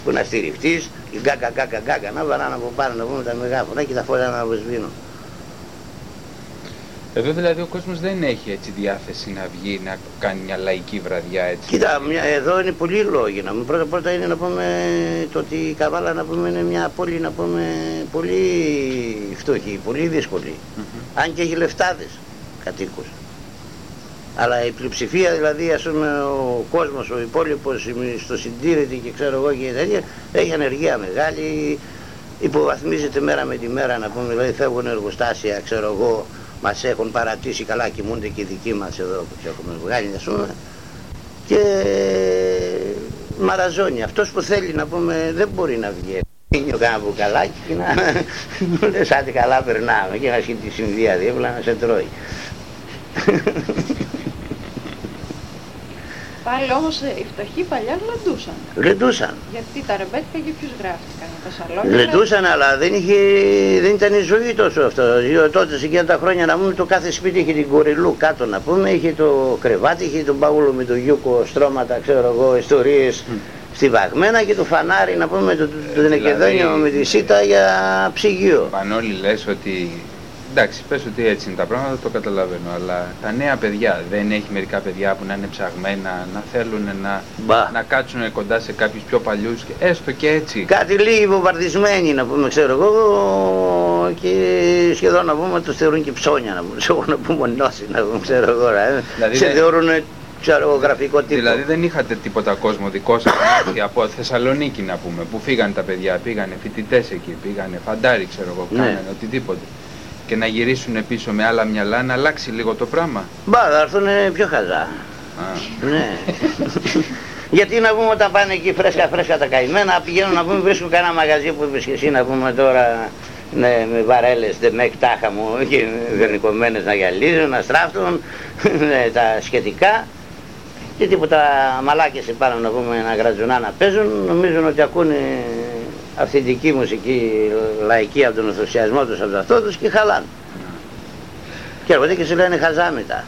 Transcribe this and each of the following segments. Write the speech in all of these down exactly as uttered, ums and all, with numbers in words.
που να στηριχτείς, και γκάκα γκάκα γκάκα να βαράνε από πάνω να πούμε τα μεγάφωνα και τα φώτα να αποσβήνουν. Εδώ δηλαδή ο κόσμος δεν έχει έτσι διάθεση να βγει, να κάνει μια λαϊκή βραδιά έτσι. Κοίτα, μια, εδώ είναι πολλοί λόγοι να πούμε. Πρώτα πρώτα είναι να πούμε το ότι η Καβάλα να πούμε είναι μια πόλη να πούμε πολύ φτωχή, πολύ δύσκολη. Mm-hmm. Αν και έχει λεφτάδες κατοίκους. Αλλά η πλειοψηφία δηλαδή ας πούμε ο κόσμος, ο υπόλοιπος στο συντήρητη και ξέρω εγώ και τέτοια έχει ανεργία μεγάλη, υποβαθμίζεται μέρα με τη μέρα να πούμε, δηλαδή φεύγουν εργοστάσια ξέρω εγώ, μας έχουν παρατήσει, καλά κοιμούνται και οι δικοί μας εδώ που έχουμε βγάλει ας πούμε και μαραζώνει. Αυτός που θέλει να πούμε δεν μπορεί να βγει. Είναι κάνα μπουκαλάκι και να λες άντε καλά περνάμε και να σχεί τη συνδυα δίπλα να σε τρώει. Πάλι όμως οι φτωχοί παλιά γλεντούσαν. Γλεντούσαν. Γιατί τα ρεμπέτικα και ποιους γράφτηκαν, τα σαλόνια. Γλεντούσαν, αλλά δεν, είχε, δεν ήταν η ζωή τόσο αυτό. Τότε σε εκείνα τα χρόνια να πούμε το κάθε σπίτι είχε την κοριλού κάτω να πούμε, είχε το κρεβάτι, είχε τον πάγουλο με το γιούκο, στρώματα, ξέρω εγώ, ιστορίες mm. στιβαγμένα και το φανάρι να πούμε, το, το, το δηλαδή, με τη σίτα για ψυγείο. Πανόλη λες ότι εντάξει, πες ότι έτσι είναι τα πράγματα, το καταλαβαίνω, αλλά τα νέα παιδιά, δεν έχει μερικά παιδιά που να είναι ψαγμένα, να θέλουν να, να κάτσουν κοντά σε κάποιους πιο παλιούς, και έστω και έτσι. Κάτι λίγοι βομβαρδισμένοι να πούμε, ξέρω εγώ, και σχεδόν να πούμε τους θεωρούν και ψώνια να πούμε, ξέρω, να πούμε νόση, να πούμε, ξέρω εγώ, δηλαδή σε δεν... θεωρούν ξέρω εγώ γραφικό τύπο. Δηλαδή δεν είχατε τίποτα κόσμο δικό σας από Θεσσαλονίκη να πούμε, που φύγανε τα παιδιά, πήγανε φοιτητές εκεί, πήγανε φαντάρι, ξέρω εγώ, ναι. Κάνανε οτιδήποτε. Και να γυρίσουν πίσω με άλλα μυαλά, να αλλάξει λίγο το πράγμα. Μπα, θα έρθουν πιο χαζά. Ναι. Γιατί να πούμε όταν πάνε εκεί φρέσκα φρέσκα τα καημένα, πηγαίνουν να πούμε βρίσκουν κανένα μαγαζί που είπες και εσύ να πούμε τώρα ναι, με βαρέλες, δεμέκ τάχα μου και βερνικωμένες να γυαλίζουν, να στράφτουν ναι, τα σχετικά και τίποτα μαλάκες επάνω να πούμε να γρατζουνά να παίζουν, νομίζουν ότι ακούνε αυθεντική μουσική λαϊκή από τον ενθουσιασμό τους από αυτό τους και χαλάνε. Mm. Και έρχονται και σου λένε χαζά μετά.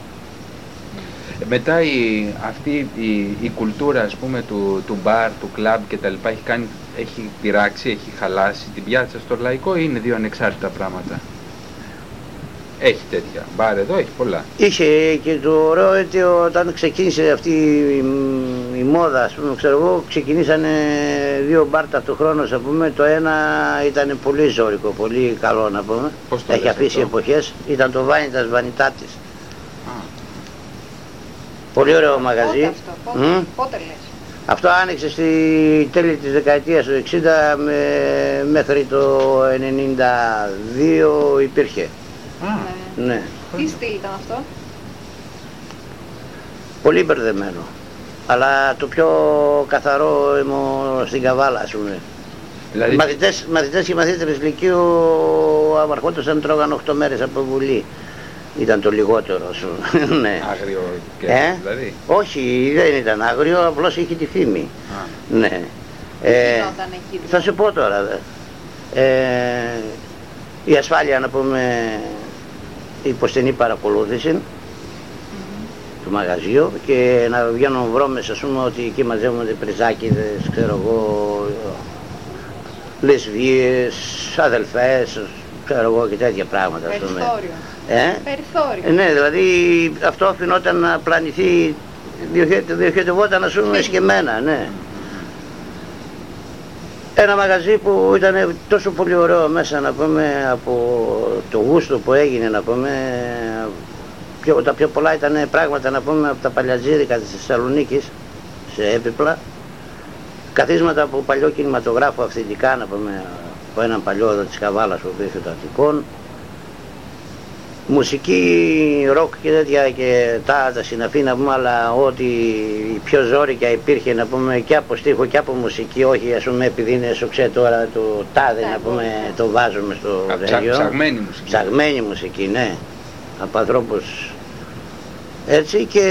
Μετά η, αυτή η, η κουλτούρα ας πούμε του, του μπαρ, του κλαμπ και τα λοιπά έχει, κάνει, έχει πειράξει, έχει χαλάσει την πιάτσα στο λαϊκό ή είναι δύο ανεξάρτητα πράγματα? Έχει τέτοια. Μπαρ εδώ έχει πολλά. Είχε και το ωραίο ότι όταν ξεκίνησε αυτή η, η μόδα, ας πούμε, ξέρω εγώ, ξεκινήσανε δύο μπαρ ταυτοχρόνως, ας πούμε. Το ένα ήταν πολύ ζώρικο, πολύ καλό να πούμε. Πώς το έχει αφήσει αυτό? Εποχές. Ήταν το Βάνιτας Βανιτάτης. Πολύ ωραίο μαγαζί. Πότε αυτό, πότε, mm? πότε λες? Αυτό άνοιξε στη τέλη της δεκαετίας του εξήντα με, μέχρι το ενενήντα δύο υπήρχε. Ah. Ναι. Τι στυλ ήταν αυτό? Πολύ μπερδεμένο. Αλλά το πιο καθαρό είμαι στην Καβάλα, ας πούμε. Δηλαδή... Μαθητές, μαθητές και μαθήτρες λυκείου αμαρχόντουσαν, τρώγαν οκτώ μέρες από βουλή. Ήταν το λιγότερο, ας πούμε. Ναι. Άγριο και ε? δηλαδή. Όχι, δεν ήταν άγριο, απλώς είχε τη φήμη. Ah. Ναι. Ε, εκεί, θα σου πω τώρα. Ε, η ασφάλεια, να πούμε, υποστενή παρακολούθηση mm-hmm. του μαγαζιού και να βγαίνουν βρώμες, ας πούμε, ότι εκεί μαζεύονται πριζάκιδες, ξέρω εγώ, λεσβίες, αδελφές, ξέρω εγώ και τέτοια πράγματα. Περιθώριο. Ε? Περιθώριο. Ναι, δηλαδή αυτό αφινόταν να πλανηθεί, διοχετευόταν, ας πούμε, εσκεμμένα, ναι. Ένα μαγαζί που ήταν τόσο πολύ ωραίο μέσα, να πούμε, από το γούστο που έγινε, να πούμε, πιο, τα πιο πολλά ήταν πράγματα, να πούμε, από τα παλιατζίδικα της Θεσσαλονίκης, σε έπιπλα, καθίσματα από παλιό κινηματογράφο αυθεντικά, να πούμε, από έναν παλιό εδώ της Καβάλας που υπήρχε το Αττικών, μουσική, ροκ και τέτοια και τα, τα συναφή, να πούμε, αλλά ό,τι πιο ζώρικα υπήρχε, να πούμε, και από στίχο και από μουσική, όχι, ας πούμε, επειδή είναι σοξέ τώρα το τάδε, να πούμε, το βάζουμε στο ρέγιο. Ψαγμένη μουσική. Ψαγμένη μουσική, ναι, από ανθρώπους έτσι, και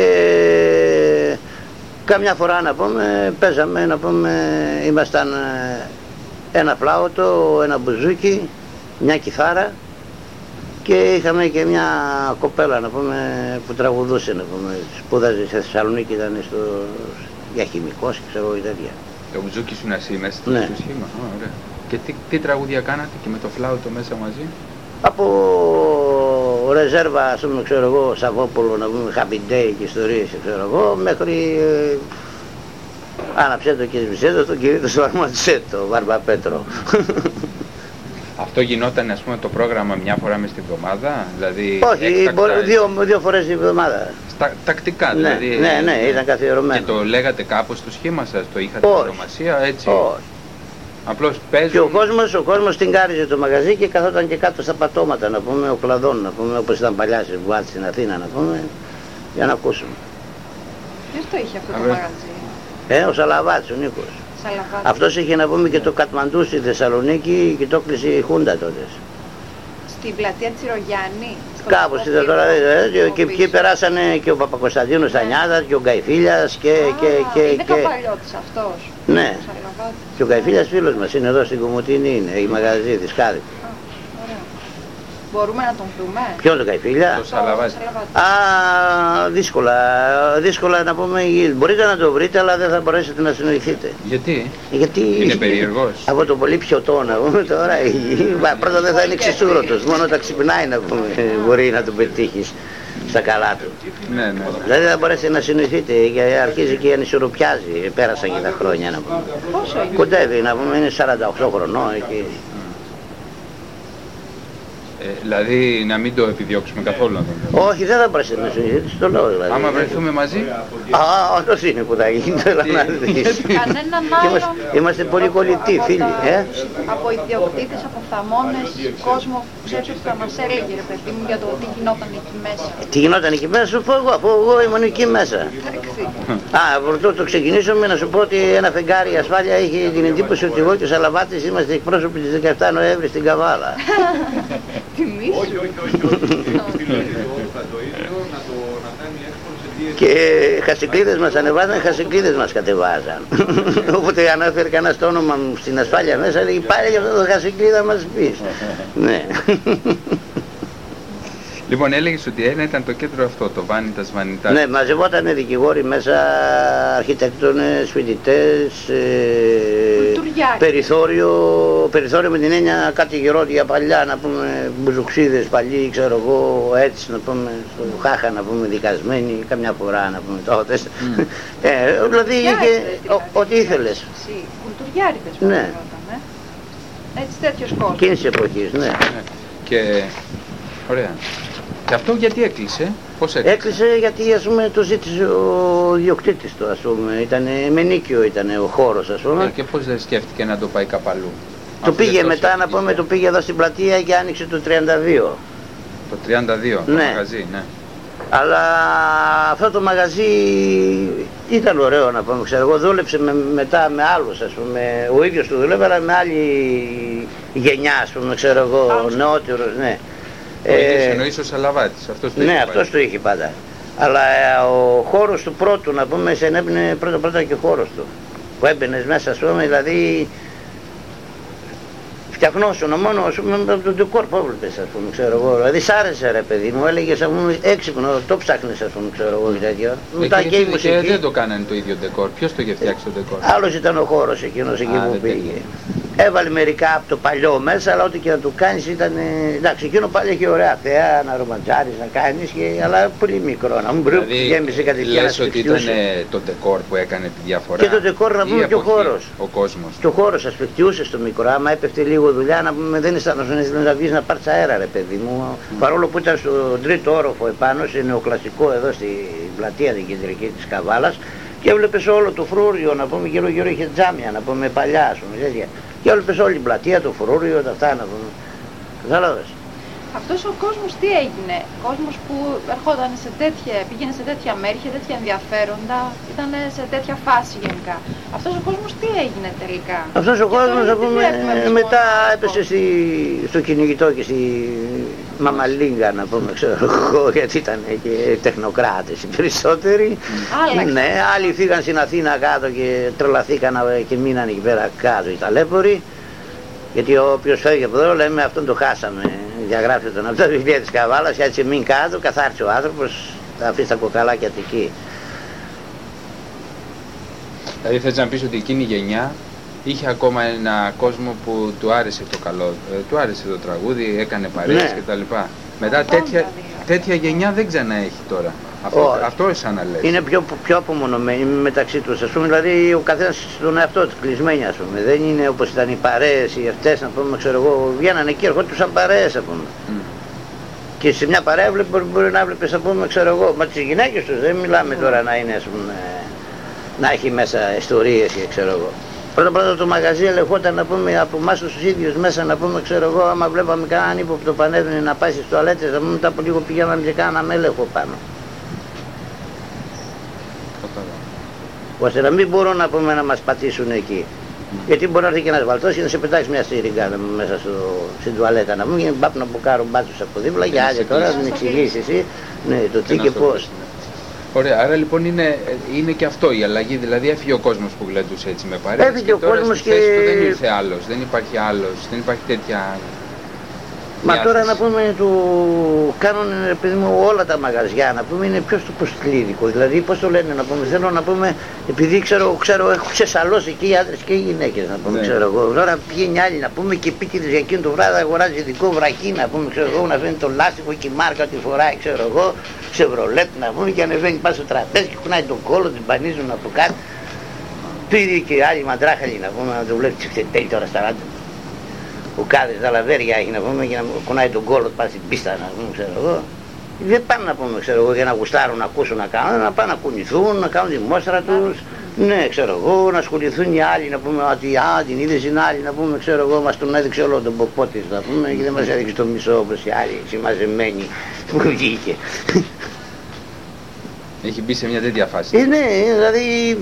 καμιά φορά, να πούμε, παίζαμε, να πούμε, ήμασταν ένα φλάουτο, ένα μπουζούκι, μια κιθάρα. Και είχαμε και μια κοπέλα, να πούμε, που τραγουδούσε, να πούμε, σπούδαζε στη Θεσσαλονίκη, ήταν στο... για χημικός, ξέρω εγώ, τέτοια. Το μπουζούκι σου να εσύ μέσα στο Ναι. σχήμα. Α, ωραία. Και τι, τι τραγούδια κάνατε και με το φλάουτο μέσα μαζί? Από ρεζέρβα, ας πούμε, ξέρω εγώ, Σαββόπουλο, να πούμε Happy Day και ιστορίες, ξέρω εγώ, μέχρι ε, άναψε το και σβησέ το, τον κυρίτο στο αρματσέ το, Βαρβαπέτρο. Αυτό γινόταν, ας πούμε, το πρόγραμμα μια φορά μες την εβδομάδα, δηλαδή Όχι, έκτακτα, μπορεί, δύο, δύο φορές την εβδομάδα. στα, τακτικά, Ναι, δηλαδή. ναι, ναι, ήταν καθιερωμένο. Και το λέγατε κάπως στο σχήμα σας, το είχατε Όχι. ονομασία, έτσι. Όχι. Απλώς παίζουν. Και ο κόσμος, ο κόσμος την κάριζε το μαγαζί και καθόταν και κάτω στα πατώματα, να πούμε, ο κλαδόν, να πούμε, όπως ήταν παλιά στις Βουάτ στην Αθήνα, να πούμε, για να ακούσουμε. Ποιος το είχε αυτό το Αβε. μαγαζί? Ε, ο Σαλαβάτς, ο Νίκος. Σαλαβάτη. Αυτός είχε να πούμε και το Κατμαντού στη Θεσσαλονίκη και το κλείσε η Χούντα τότε. Στην πλατεία Τσιρογιάννη. στο Κάπως κομμάτι ήταν τώρα, ε, του και- και πίσω. εκεί περάσανε και ο Παπακοσταντίνος Τανιάδας και ο Γκαϊφίλιας και, Α, και, και, είναι και, καπαλιώτης αυτός. ναι. Ο Σαλαβάτης. Και ο Γκαϊφίλιας φίλος μας είναι εδώ στην Κομωτινή, είναι η μαγαζί της Χάδη. Α, ωραία. Μπορούμε να τον δούμε? Ποιον το Γκαϊφίλια? Το Σαλαβάτη. Α, δύσκολα, δύσκολα να πούμε, μπορείτε να το βρείτε αλλά δεν θα μπορέσετε να συνοηθείτε. Γιατί? Γιατί Είναι περίεργος. από το πολύ πιωτό να πούμε τώρα, μα, πρώτα δεν θα είναι ξεσούρωτος, μόνο όταν ξυπνάει να πούμε μπορεί να τον πετύχεις στα καλά του. Ναι, ναι. Δηλαδή δεν θα μπορέσετε να συνοηθείτε γιατί αρχίζει και ανισορροπιάζει, πέρασαν και τα χρόνια να πούμε. Πόσο είναι? Κοντεύει να πούμε, είναι σαράντα οκτώ χρονών εκεί. Ε, δηλαδή να μην το επιδιώξουμε καθόλου να τον δούμε. Όχι, δεν θα μπορέσετε να συνοηθείτε, στο λέω δηλαδή. Άμα βρεθούμε μαζί, Α, αυτός είναι που θα γίνει, θέλω να δεις. Κανέναν Είμαστε, άλλον. είμαστε πολύ κολλητοί από φίλοι, τα- ε. Από ιδιοκτήτες, από θαμώνες, κόσμο που ξέρεις ότι θα μας έλεγε ρε παιδί μου για το τι γινόταν εκεί μέσα. Τι γινόταν εκεί μέσα, σου πω εγώ, αφού εγώ ήμουν εκεί μέσα. Εντάξει. Α, πρωτού το ξεκινήσουμε να σου πω ότι ένα φεγγάρι ασφάλεια είχε την εντύπωση ότι εγώ και ο Σαλαβάτης είμαστε εκπρόσωποι της δεκαεφτά Νοέμβρη στην Καβάλα. Τιμή σου. Όχι, όχι, όχι, όχι. Θα το ίδιο να το να κάνει έξω σε τι Και χασικλίδες μας ανεβάζαν, χασικλίδες μας κατεβάζαν. Όποτε ανάφερε κανένας το όνομα μου στην ασφάλεια μέσα, λέει πάρε για αυτό το χασικλίδα μας πεις. Ναι. λοιπόν, έλεγες ότι ένα ήταν το κέντρο αυτό, το Vanitas Vanitas. Ναι, μαζευόταν δικηγόροι μέσα, αρχιτέκτονες, φοιτητές, ε, Κουλτουριάρι. περιθώριο, περιθώριο με την έννοια κάτι γερόντια παλιά, να πούμε μπουζουξίδες παλιοί, ξέρω εγώ, έτσι να πούμε, στο Χάχα να πούμε δικασμένοι, καμιά φορά να πούμε τότε. Mm. ε, δηλαδή είχε Κουλτουριάριδες, ο- ό,τι ήθελες. Εσύ, κουλτουριάριδες που Ναι. γινόταν, ε. Έτσι τέτοιος κόσμος. Εκείνης της εποχής, ναι. Ναι. Και ωραία. Και αυτό γιατί έκλεισε, πώς έκλεισε? Έκλεισε γιατί ας πούμε το ζήτησε ο διοκτήτης του, ας πούμε, ήταν μενίκιο ήταν ο χώρος, ας πούμε. Ε, και πώς δεν σκέφτηκε να το πάει κάπου αλλού? Το Αφού πήγε δεν μετά να προσέχει. πούμε, το πήγε εδώ στην πλατεία και άνοιξε το τριάντα δύο. Το τριάντα δύο, το Ναι. μαγαζί, ναι. Αλλά αυτό το μαγαζί ήταν ωραίο να πούμε, ξέρω εγώ, δούλεψε με, μετά με άλλους, ας πούμε, ο ίδιος του δούλευε, αλλά με άλλη γενιά, ας πούμε, ξέρω εγώ, Άλλους. νεότερος, ναι. Ο ίδιος εννοείς ο Σαλαβάτης, αυτός το είχε ναι, πάει. αυτός το είχε πάντα. Αλλά ε, ο χώρος του πρώτου, να πούμε, σε έμπαινε πρώτα πρώτα και ο χώρος του. Που έμπαινες μέσα, ας πούμε, δηλαδή φτιαχνόσουν μόνο, ας πούμε, με το ντεκόρ που έβλεπες, ας πούμε, ξέρω εγώ. Δηλαδή σ' άρεσε ρε παιδί μου, έλεγες, ας πούμε, έξυπνο, το ψάχνεις, ας πούμε, ξέρω εγώ και τέτοιο. Ε, Μετά και, και η και δεν μουσική. το κάνανε το ίδιο ντεκόρ. Ποιος το είχε φτιάξει το ντεκόρ? Άλλος ήταν ο χώρος εκείνος εκεί Α, που δεν πήγε. πήγε. Έβαλε μερικά από το παλιό μέσα, αλλά ό,τι και να του κάνεις ήταν. ε, Εντάξει, εκείνο πάλι είχε ωραία θέα, να ρομαντζάρεις, να κάνεις, και, αλλά πολύ μικρό. Να μην μπρουκ, γέμισε κάτι και λες ότι ήταν ε, το ντεκόρ που έκανε τη διαφορά. Και το ντεκόρ, να ή πούμε, η και ο εποχή, χώρος. Ο κόσμος. Και ο χώρος ασπεκτιούσε στο μικρό. Άμα έπεφτε λίγο δουλειά, να πούμε, δεν αισθάνεσαι να βγεις να πάρεις αέρα, ρε παιδί μου. Mm. Παρόλο που ήταν στο τρίτο όροφο επάνω, σε νεοκλασικό εδώ στην πλατεία την κεντρική της Καβάλας, και έβλεπες όλο το φρούριο, να πούμε, γύρω-γύρω είχε τζάμια, να πούμε, παλιά, ας πούμε, τέτοια. Και έβλεπες όλη την πλατεία, το φρούριο, τα αυτά, να πούμε. Κατάλαβες. Αυτός ο κόσμος τι έγινε? Κόσμος που ερχόταν σε τέτοια, πήγαινε σε τέτοια μέρη, είχε τέτοια ενδιαφέροντα, ήταν σε τέτοια φάση γενικά. Αυτός ο κόσμος τι έγινε τελικά? Αυτός ο Και κόσμος, τώρα να τι πούμε, βλέπουμε εμείς μετά μόνο έπεσε στη, στο κυνηγητό και στη Μαμαλίγκα, να πούμε, ξέρω εγώ, γιατί ήταν και τεχνοκράτες οι περισσότεροι. Άλλαξε. Ναι, άλλοι φύγαν στην Αθήνα κάτω και τρελαθήκαν και μείναν εκεί πέρα κάτω οι ταλέποροι. Γιατί όποιος φεύγει από εδώ, λέμε, αυτόν το χάσαμε. Διαγράφει τον από τα βιβλία της Καβάλας, και έτσι μην κάτω, καθάρισε ο άνθρωπος, θα αφήσει τα κοκαλάκια του εκεί. Δηλαδή θες να πεις ότι εκείνη η γενιά είχε ακόμα ένα κόσμο που του άρεσε το καλό, ε, του άρεσε το τραγούδι, έκανε παρέες Ναι. κτλ. Μετά τέτοια, τέτοια γενιά δεν ξανά έχει τώρα. Αυτό, Όχι. αυτό σαν να λες. Είναι πιο, πιο απομονωμένοι μεταξύ τους, ας πούμε, δηλαδή ο καθένας στον εαυτό του, κλεισμένοι, ας πούμε. Δεν είναι όπως ήταν οι παρέες, οι αυτές, να πούμε, ξέρω εγώ, βγαίνανε εκεί, ερχόντουσαν σαν παρέες, ας πούμε. Mm. Και σε μια παρέα βλέπει, μπορεί, μπορεί να βλέπεις, ας πούμε, ξέρω εγώ, μα τις γυναίκες τους, δεν μιλάμε τώρα να είναι, ας πούμε, να έχει μέσα ιστορίες και ξέρω εγώ. Πρώτα πρώτα το μαγαζί ελεγχόταν, να πούμε, από εμάς τους ίδιους μέσα, να πούμε, ξέρω εγώ, άμα βλέπαμε κανέναν ύποπτο πανέβαινε να πάει στις τουαλέτες, να πούμε, μετά από λίγο πηγαίναμε και κάναμε έλεγχο πάνω. Ώστε να μην μπορούν, να πούμε, να μας πατήσουν εκεί. Mm. Γιατί μπορεί να έρθει και ένας βαλτός και να σε πετάξει μια σύριγγα μέσα στο, στην τουαλέτα, να μου γίνει μπάπ να μπουκάρουν μπάτσους από δίπλα για άλλη τώρα, να την εξηγήσεις εσύ, ναι, το τι και πώς. Ωραία, άρα λοιπόν είναι, είναι και αυτό η αλλαγή, δηλαδή έφυγε ο κόσμος που γλεντούσε έτσι με παρέες. Έφυγε και ο τώρα κόσμος στη θέση και- του δεν ήρθε άλλος, δεν υπάρχει άλλος, δεν υπάρχει τέτοια. Μα διάθεση. τώρα, να πούμε, του κάνουν, ρε παιδί μου, όλα τα μαγαζιά, να πούμε, είναι πιο στο ποστλίδικο. Δηλαδή, πώς το λένε, να πούμε, θέλω να πούμε, επειδή ξέρω, ξέρω έχω ξεσαλώσει και οι άντρες και οι γυναίκες, να πούμε, Ναι. ξέρω εγώ. Τώρα πηγαίνει άλλη, να πούμε, και επίτηδες για εκείνο το βράδυ αγοράζει ειδικό βραχί, να πούμε, ξέρω εγώ, να φαίνει το λάστιχο και η μάρκα τη φοράει, ξέρω εγώ, Chevrolet, να πούμε, και ανεβαίνει πάνω στο τραπέζι και κουνάει τον κόλλο, την πανίζουν από κάτω. Το ίδιο και άλλοι μαντράχαλοι, να πούμε, να το βλέπεις τέλει τώρα στα ράντα. Ο κάδες τα λαβέρια έχει, να πούμε, και να κουνάει τον κόλλο του, πάει στην πίστα, να πούμε, ξέρω εγώ. Δεν πάνε, να πούμε, ξέρω εγώ, για να γουστάρουν, να ακούσουν, να κάνουν, να πάνε να κουνηθούν, να κάνουν τη μόστρα τους. Ναι, ξέρω εγώ, να ασχοληθούν οι άλλοι, να πούμε, ότι α, την είδες είναι άλλη, να πούμε, ξέρω εγώ, μας τον έδειξε όλο τον ποπό της, να πούμε, και δεν μας έδειξε το μισό όπως οι άλλοι, συμμαζεμένοι που βγήκε. Έχει μπει σε μια τέτοια φάση. Ε, ναι, δηλαδή,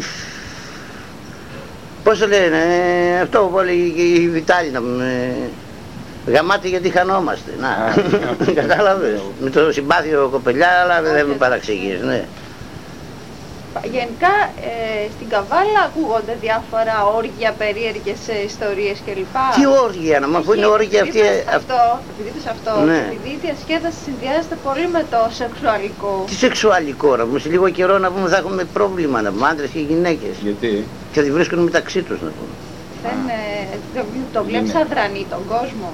πώς το λένε, ε, αυτό που λέει και η Βιτάλη, να πούμε, γαμάτι γιατί χανόμαστε, να, κατάλαβες, με το συμπάθειο κοπελιά, αλλά δεν με παραξηγείς, ναι. Γενικά ε, στην Καβάλα ακούγονται διάφορα όργια, περίεργες ε, ιστορίες κλπ. Τι όργια, να μου αφού είναι όργια αυτή, Επειδή είπες αυ- αυτό, επειδή είπες αυτό, Ναι. επειδή η διασκέδαση συνδυάζεται πολύ με το σεξουαλικό. τι σεξουαλικό, να πούμε, σε λίγο καιρό, να πούμε, θα έχουμε πρόβλημα, να πούμε, άντρες και γυναίκες, Γιατί? και θα βρίσκουν μεταξύ τους, να πούμε. Δεν, ε, το, το βλέπεις Είναι. αδρανή τον κόσμο.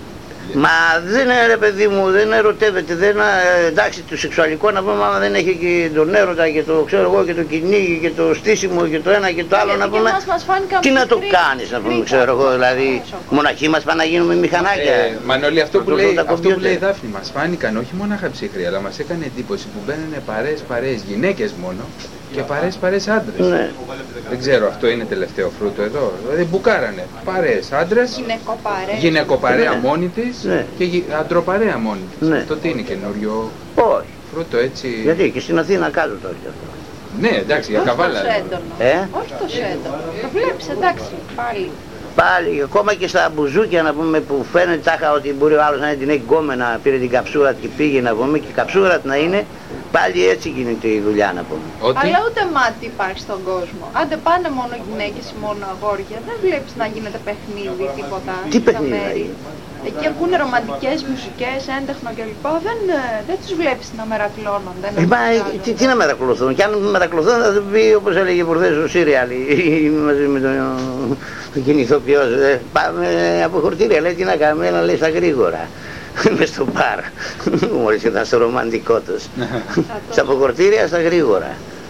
Μα δεν είναι, ρε παιδί μου, δεν ερωτεύεται, δεν, ε, εντάξει, το σεξουαλικό, να πούμε, άμα δεν έχει και τον έρωτα και το, ξέρω εγώ, και το κυνήγι και το στήσιμο και το ένα και το άλλο, Γιατί να και πούμε, εμάς μας φάνηκαν τι να το μικροί, κάνεις, να πούμε, μικροί ξέρω εγώ, τα- δηλαδή, όσο. μοναχοί μας πάνε να γίνουμε μηχανάκια. Ε, Μανώλη, αυτό που, Να το λέει, δουν τα αυτό που κομπιούτερ. λέει η Δάφνη μας φάνηκαν όχι μόνο ψυχροί, αλλά μας έκανε εντύπωση που μπαίνανε παρέες παρέες γυναίκες μόνο και παρέες παρέες άντρες. Ναι. Δεν ξέρω, αυτό είναι τελευταίο φρούτο εδώ. Δηλαδή μπουκάρανε παρέες άντρες, Γυναικοπαρές. γυναικοπαρέα Ναι. μόνη της Ναι. και γυ- αντροπαρέα μόνη της. Ναι. Αυτό τι είναι καινούριο Όχι, φρούτο έτσι. γιατί και στην Αθήνα κάτω το έχει αυτό. Ναι, εντάξει, για Όχι καβάλα. τόσο λέω. έντονο. Ε? Όχι τόσο έντονο. Το βλέπεις, εντάξει, πάλι. Πάλι, ακόμα και στα μπουζούκια, να πούμε, που φαίνεται τάχα ότι μπορεί ο άλλος να είναι την έχει γκόμενα, πήρε την καψούρα και πήγε, να πούμε, και η καψούρα του να είναι, πάλι έτσι γίνεται η δουλειά, να πούμε. Ότι Αλλά ούτε μάτι υπάρχει στον κόσμο. Άντε πάνε μόνο γυναίκες ή μόνο αγόρια. Δεν βλέπεις να γίνεται παιχνίδι, τίποτα. Τι στα παιχνίδι να μέρη. γίνει? Εκεί ακούνε ρομαντικές μουσικές, έντεχνο κλπ. Δεν, ε, δεν τους βλέπεις να μερακλώνονται. να Ε, μα, βγάλουν. τι, τι να μετακολουθούν, και αν μετακολουθούν θα του πει, όπως έλεγε προχθές ο Σύριαλ, μαζί με τον, τον κινηθοποιός, ε, πάμε από χορτήρια, λέει, τι να κάνουμε, έλα, λέει, στα γρήγορα. Μες στο μπαρ, μόλις ήταν στο ρομαντικό τους. Στα αποχορτήρια, στα γρήγορα.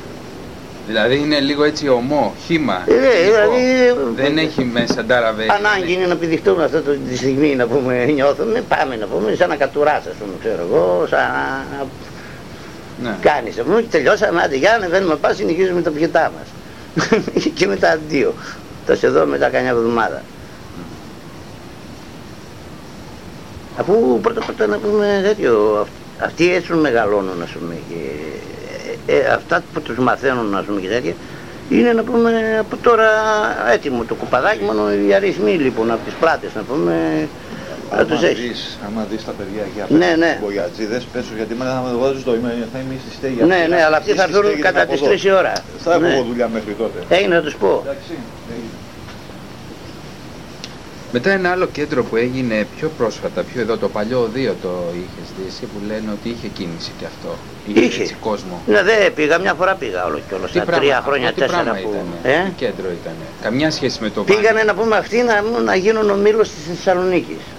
δηλαδή είναι λίγο έτσι ομό, χύμα. Ε, ναι, υλικό. δηλαδή, Δεν έχει μέσα ντάραβε. Ανάγκη είναι να πηδηχτούμε αυτό το, τη στιγμή, να πούμε, νιώθουμε, πάμε, να πούμε, σαν να κατουράς, ας πούμε, ξέρω εγώ, σαν να Ναι. κάνεις, ας πούμε, και τελειώσαμε, άντε, για να ανεβαίνουμε, πάμε, συνεχίζουμε τα πιετά μας. Και μετά αντίο. Θα σε δω μετά κανιά εβδομάδα. Αφού πρώτα πρώτα να πούμε τέτοιο, αυ- αυτοί έτσι μεγαλώνουν, ας πούμε, και ε, ε, αυτά που τους μαθαίνουν, ας πούμε, και τέτοια, είναι, να πούμε, από τώρα έτοιμο το κουπαδάκι, μόνο οι αριθμοί λοιπόν από τις πλάτες, να πούμε, να Άμα τους έχει. δεις, άμα δεις τα παιδιά για Ναι, ναι. μπογιατζίδες, πέσω γιατί μένα θα με βάζω στο είμαι, θα είμαι στη στέγη. Ναι, αυτή, ναι, αλλά αυτοί στη θα στέγη έρθουν την κατά από τις εδώ. τρεις η ώρα. Θα έχω Ναι. εγώ δουλειά μέχρι τότε. Έγινε να τους πω. Εντάξει. έγινε. Μετά ένα άλλο κέντρο που έγινε πιο πρόσφατα, πιο εδώ, το παλιό Οδείο το είχες δει εσύ, που λένε ότι είχε κίνηση και αυτό. Είχε, Είχε. έτσι κόσμο. Ναι, δεν πήγα, μια φορά πήγα όλο και όλο. Στα πράγμα, τρία χρόνια, τι τέσσερα πράγμα που. Ήτανε, Ε? τι κέντρο ήταν. Καμιά σχέση με το Πήγανε Βάνη. να πούμε αυτοί να, να γίνουν ο μήλος της Θεσσαλονίκης.